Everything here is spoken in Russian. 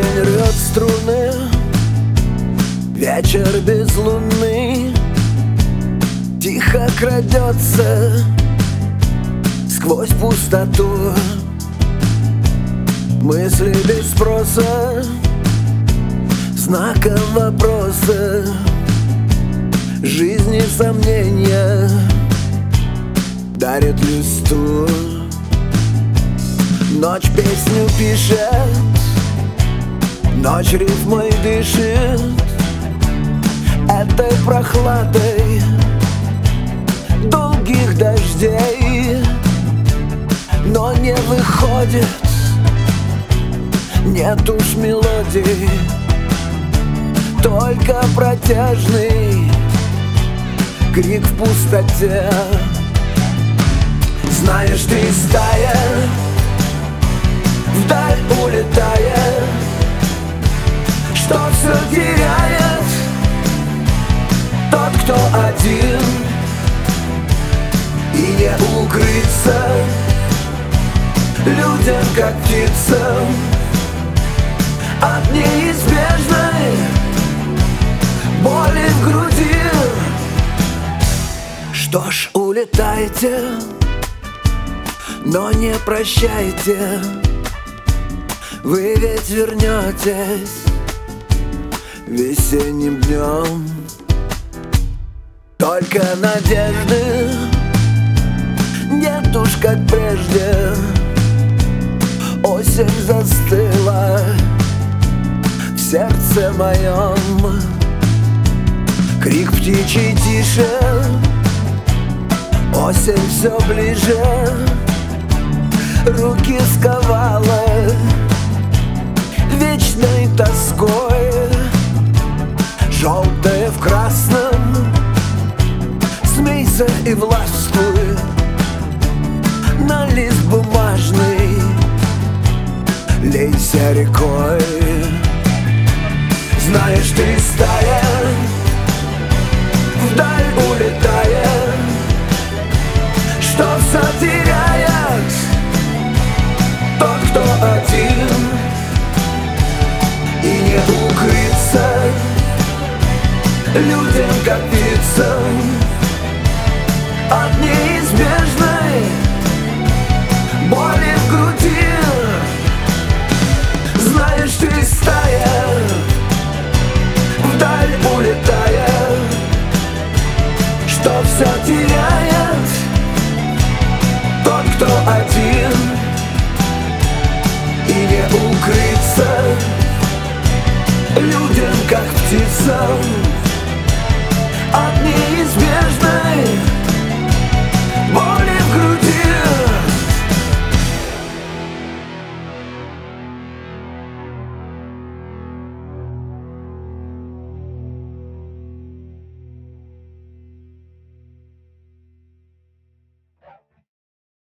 День рвет струны, вечер безлунный тихо крадется сквозь пустоту. Мысли без спроса, знаком вопроса, жизни сомнения дарит листу. Ночь песню пишет, ночь рифмой дышит этой прохладой долгих дождей, но не выходит, нет уж мелодий, только протяжный крик в пустоте. Знаешь, ты стая, вдаль улетая, что все теряет тот, кто один, и не укрыться людям, как птицам, от неизбежной боли в груди. Что ж, улетайте, но не прощайте, вы ведь вернетесь весенним днем. Только надежды нет уж как прежде, осень застыла в сердце моем. Крик птичий тише, осень все ближе, руки сковала вечной тоской. Желтое в красном, смейся и властвуй на лист бумажный, лейся рекой. Знаешь, ты стая, вдаль улетая, что все теряет тот, кто один, и не укрыться людям, как птицам, от неизбежной боли в груди. Знаешь, ты стая, вдаль улетая, что все теряет тот, кто один, и не укрыться людям, как птицам,